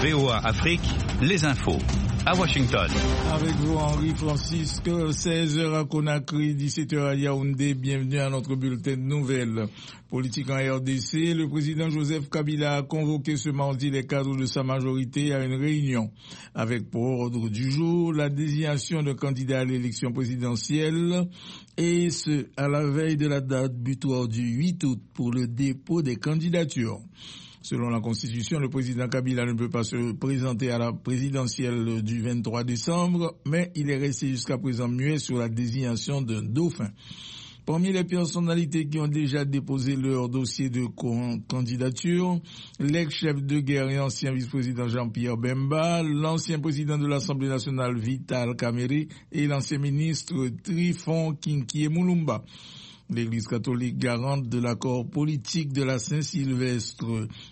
VOA Afrique, les infos. À Washington. Avec vous, Henri Francisque, 16h à Conakry, 17h à Yaoundé. Bienvenue à notre bulletin de nouvelles. Politique en RDC, le président Joseph Kabila a convoqué ce mardi les cadres de sa majorité à une réunion avec pour ordre du jour la désignation de candidats à l'élection présidentielle et ce, à la veille de la date butoir du 8 août pour le dépôt des candidatures. Selon la Constitution, le président Kabila ne peut pas se présenter à la présidentielle du 23 décembre, mais il est resté jusqu'à présent muet sur la désignation d'un dauphin. Parmi les personnalités qui ont déjà déposé leur dossier de candidature, l'ex-chef de guerre et ancien vice-président Jean-Pierre Bemba, l'ancien président de l'Assemblée nationale Vital Kamerhe et l'ancien ministre Trifon Kinkie Moulumba. L'Église catholique, garante de l'accord politique de la Saint-Sylvestre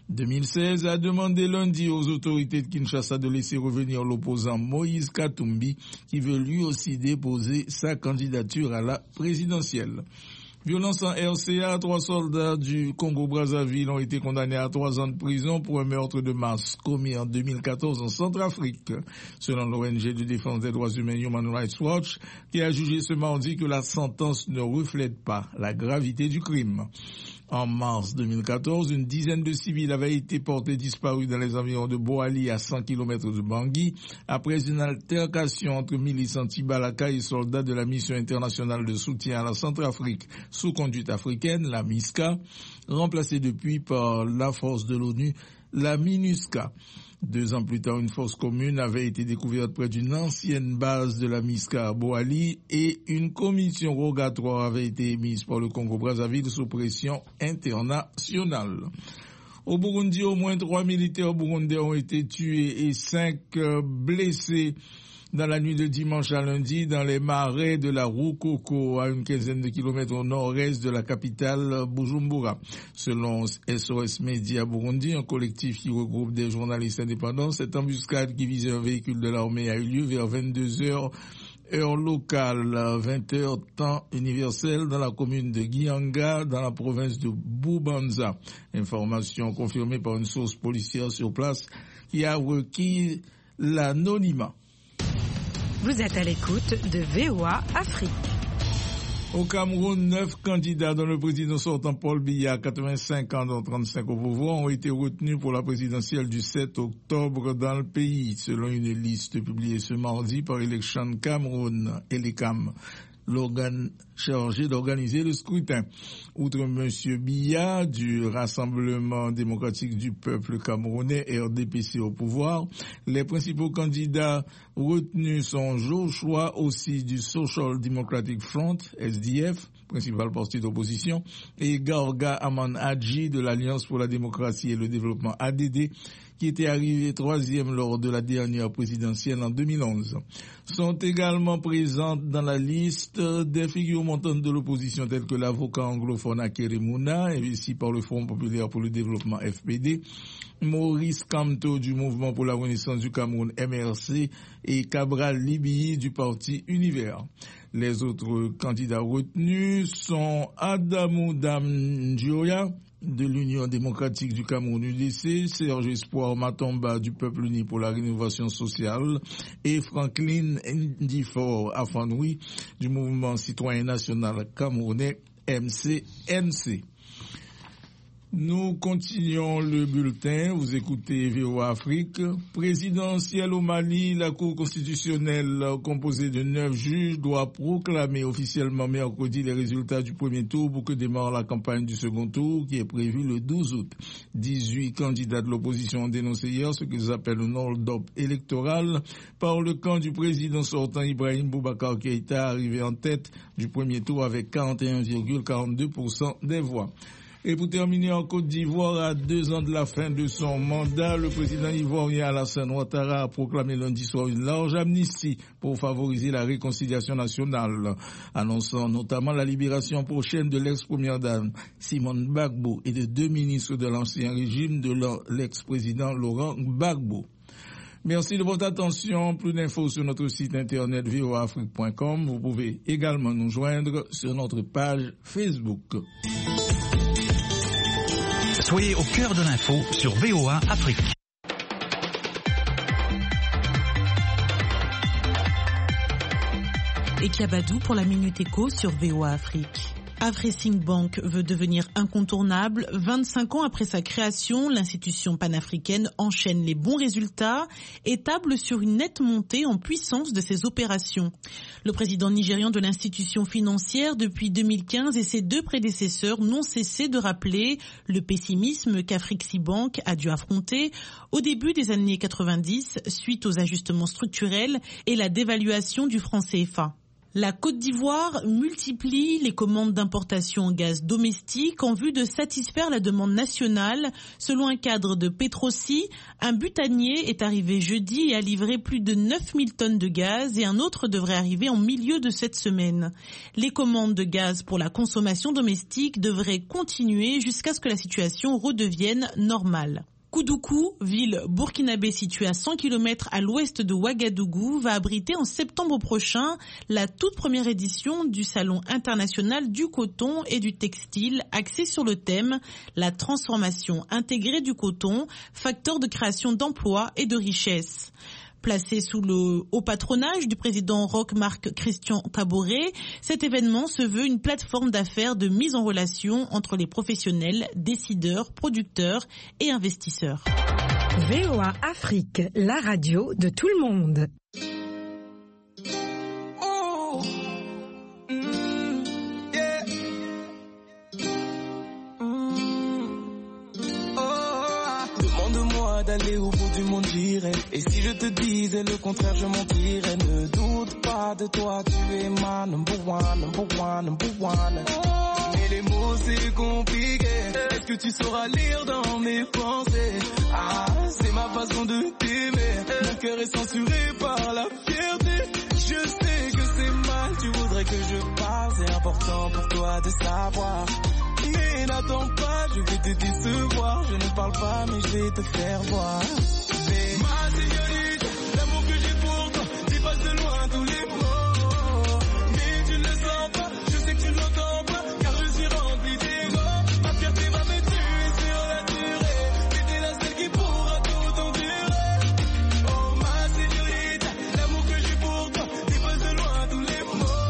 2016, a demandé lundi aux autorités de Kinshasa de laisser revenir l'opposant Moïse Katumbi, qui veut lui aussi déposer sa candidature à la présidentielle. Violence en RCA, 3 soldats du Congo-Brazzaville ont été condamnés à 3 ans de prison pour un meurtre de masse commis en 2014 en Centrafrique. Selon l'ONG de défense des droits humains Human Rights Watch, qui a jugé ce mardi que la sentence ne reflète pas la gravité du crime. En mars 2014, une dizaine de civils avaient été portés disparus dans les environs de Boali à 100 km de Bangui après une altercation entre milices anti-Balaka et soldats de la mission internationale de soutien à la Centrafrique sous conduite africaine, la MISCA, remplacée depuis par la force de l'ONU, la MINUSCA. 2 ans plus tard, une fosse commune avait été découverte près d'une ancienne base de la MISCA à Boali et une commission rogatoire avait été émise par le Congo-Brazzaville sous pression internationale. Au Burundi, au moins 3 militaires burundais ont été tués et 5 blessés dans la nuit de dimanche à lundi dans les marais de la Rukoko, à une quinzaine de kilomètres au nord-est de la capitale Bujumbura. Selon SOS Média Burundi, un collectif qui regroupe des journalistes indépendants, cette embuscade qui visait un véhicule de l'armée a eu lieu vers 22h heure locale, 20h temps universel dans la commune de Gihanga, dans la province de Bubanza. Information confirmée par une source policière sur place qui a requis l'anonymat. Vous êtes à l'écoute de VOA Afrique. Au Cameroun, 9 candidats dont le président sortant Paul Biya, 85 ans dont 35 au pouvoir, ont été retenus pour la présidentielle du 7 octobre dans le pays, selon une liste publiée ce mardi par Election Cameroun, Elecam, l'organe chargé d'organiser le scrutin. Outre M. Biya du Rassemblement démocratique du peuple camerounais, RDPC au pouvoir, les principaux candidats retenus sont Joshua aussi du Social Democratic Front, SDF, principal parti d'opposition, et Garga Aman Hadji de l'Alliance pour la démocratie et le développement ADD, qui était arrivé 3e lors de la dernière présidentielle en 2011. Sont également présentes dans la liste des figures montantes de l'opposition telles que l'avocat anglophone Akere Mouna, investi par le Front populaire pour le développement FPD, Maurice Kamto du Mouvement pour la renaissance du Cameroun MRC et Cabral Libi du parti Univers. Les autres candidats retenus sont Adamou Damdioya de l'Union démocratique du Cameroun UDC, Serge Espoir Matomba du Peuple uni pour la rénovation sociale et Franklin Ndifor Afanoui du Mouvement citoyen national camerounais MCNC. Nous continuons le bulletin. Vous écoutez VOA Afrique. Présidentielle au Mali, la Cour constitutionnelle composée de 9 juges doit proclamer officiellement mercredi les résultats du premier tour pour que démarre la campagne du second tour qui est prévue le 12 août. 18 candidats de l'opposition ont dénoncé hier ce qu'ils appellent un hold-up électoral par le camp du président sortant Ibrahim Boubacar Keïta, arrivé en tête du premier tour avec 41,42% des voix. Et pour terminer, en Côte d'Ivoire, à 2 ans de la fin de son mandat, le président ivoirien Alassane Ouattara a proclamé lundi soir une large amnistie pour favoriser la réconciliation nationale, annonçant notamment la libération prochaine de l'ex-première dame Simone Gbagbo et de 2 ministres de l'ancien régime de l'ex-président Laurent Gbagbo. Merci de votre attention. Plus d'infos sur notre site internet voaafrique.com. Vous pouvez également nous joindre sur notre page Facebook. Soyez au cœur de l'info sur VOA Afrique. et Kiabadou pour la Minute Éco sur VOA Afrique. Afreximbank veut devenir incontournable. 25 ans après sa création, l'institution panafricaine enchaîne les bons résultats et table sur une nette montée en puissance de ses opérations. Le président nigérian de l'institution financière depuis 2015 et ses deux prédécesseurs n'ont cessé de rappeler le pessimisme qu'Afreximbank a dû affronter au début des années 90 suite aux ajustements structurels et la dévaluation du franc CFA. La Côte d'Ivoire multiplie les commandes d'importation en gaz domestique en vue de satisfaire la demande nationale. Selon un cadre de Petrosi, un butanier est arrivé jeudi et a livré plus de 9000 tonnes de gaz et un autre devrait arriver en milieu de cette semaine. Les commandes de gaz pour la consommation domestique devraient continuer jusqu'à ce que la situation redevienne normale. Koudougou, ville burkinabé située à 100 km à l'ouest de Ouagadougou, va abriter en septembre prochain la toute première édition du Salon international du coton et du textile axé sur le thème « La transformation intégrée du coton, facteur de création d'emplois et de richesse ». Placé sous le haut patronage du président Roch-Marc Christian Kaboré, cet événement se veut une plateforme d'affaires de mise en relation entre les professionnels, décideurs, producteurs et investisseurs. VOA Afrique, la radio de tout le monde. D'aller au bout du monde j'irai. Et si je te disais le contraire je mentirais. Ne doute pas de toi, tu es ma number one, number one, number one. Mais les mots c'est compliqué. Est-ce que tu sauras lire dans mes pensées? Ah, c'est ma façon de t'aimer. Mon cœur est censuré par la fierté. Je sais que c'est mal, tu voudrais que je parle. C'est important pour toi de savoir. Mais n'attends pas, je vais te décevoir. Je ne parle pas, mais je vais te faire voir. C'est ma señorita, l'amour que j'ai pour toi dépasse de loin tous les mots. Mais tu ne le sens pas, je sais que tu ne l'entends pas, car je suis rempli d'ego. Ma fierté va me tuer sur la durée, mais t'es la seule qui pourra tout endurer. Oh ma señorita, l'amour que j'ai pour toi dépasse de loin tous les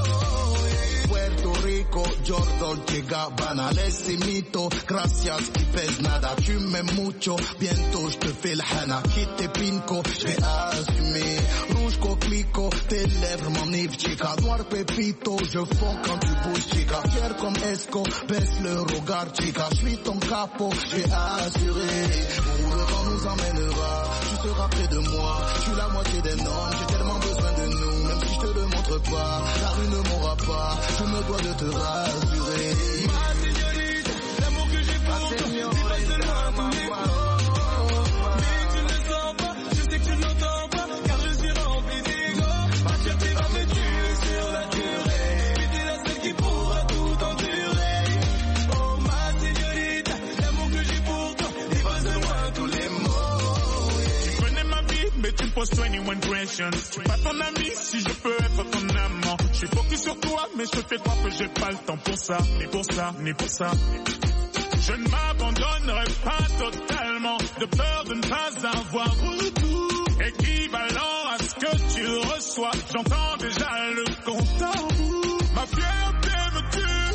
mots. Puerto Rico, Jordan, llega banales y mito, gracias y pes nada, tu m'aimes mucho, bientôt je te fais le hana, quitte pinko, je vais assumer, rouge coquelicot, tes lèvres m'enivrent chica, noir pépito, je fonds quand tu bouges chica, fier comme Esco, baisse le regard chica, je suis ton capot, je vais assurer, où le vent nous emmènera, tu seras près de moi, je suis la moitié d'un homme, j'ai tellement besoin de nous, même si je te le montre pas, la rue ne m'aura pas, je me dois de te rassurer. Ma señorita, l'amour que j'ai pour toi dépasse de loin tous les mots. Mais tu ne le sens pas, je sais que tu ne l'entends pas, car je suis rempli d'ego. Ma fierté va me tuer sur la durée, mais t'es la seule qui pourra tout endurer. Oh ma señorita, l'amour que j'ai pour toi dépasse de loin tous les mots. Tu connais ma vie, mais tu me poses 21 questions. Je suis pas ton ami, si je peux être ton amant. Je suis focus sur toi, mais je te fais croire que j'ai pas le temps pour ça, ni pour ça, ni pour ça. Je ne m'abandonnerai pas totalement, de peur de ne pas avoir retour équivalent à ce que tu reçois. J'entends déjà le compte à rebours. Ma fierté me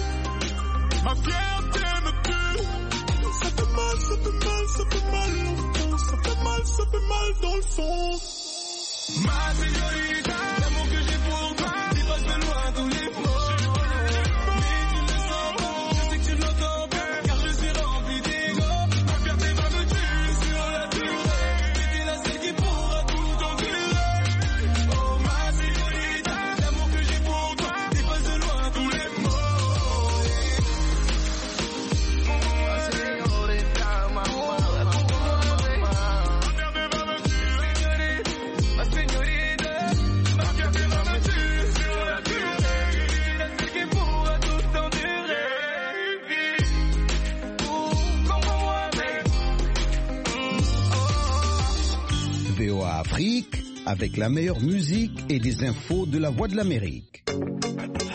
tue, ma fierté me tue. Ça fait mal, ça fait mal, ça fait mal longtemps. Ça fait mal, ça fait mal dans le fond. Ma señorita, l'amour que j'ai pour toi dépasse de loin tous les mots. Mais tu ne le sens pas, je sais que tu ne l'entends pas, car je suis rempli d'ego. Ma fierté va me tuer sur la durée, mais t'es la seule qui pourra tout endurer. Oh ma señorita, l'amour que j'ai pour toi dépasse de loin tous les mots. Ma señorita, ma señorita, ma fierté va me tuer sur la durée, la seule qui pourra tout endurer. Comprends-moi, VOA Afrique, avec la meilleure musique et des infos de la Voix de l'Amérique.